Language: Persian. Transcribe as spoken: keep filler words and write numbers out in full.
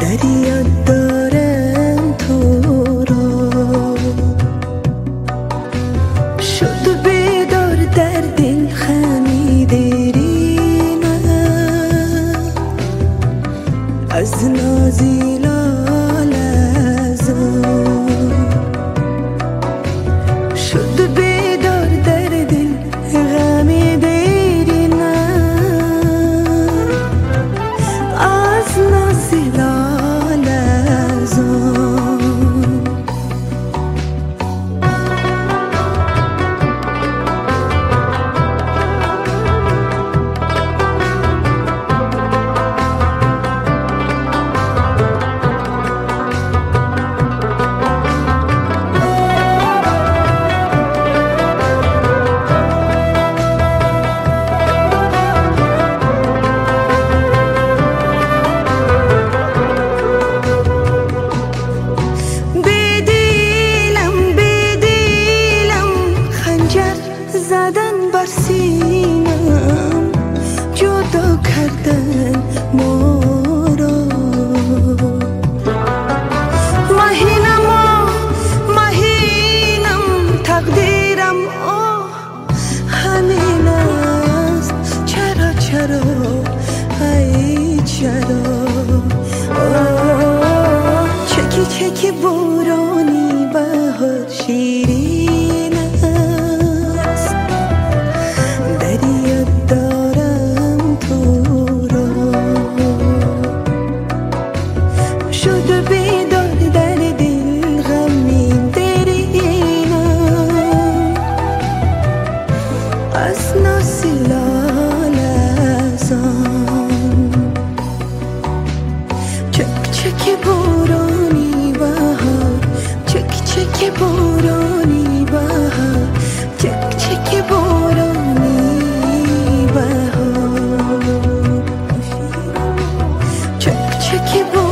در یاد دارم تو را، شد بیدار در دل خمیدری من، از نازی لال ازم شد بیدار در دل غمیدری من، از نازی لال ازم. زدن بر سینم، جدا کردن ما را، مهینم و مهینم تقدیرم آه همین است. چرا چرا ای چرا چکی چکی بورانی بهار شیرین است، در یاد دارم تو را، شد بیدار در دل غمین درینم، از نازی لال ازم چک چک بورانی بهار، چک چک بورانی بهار، چک چک بورانی بهار، چک چک بورانی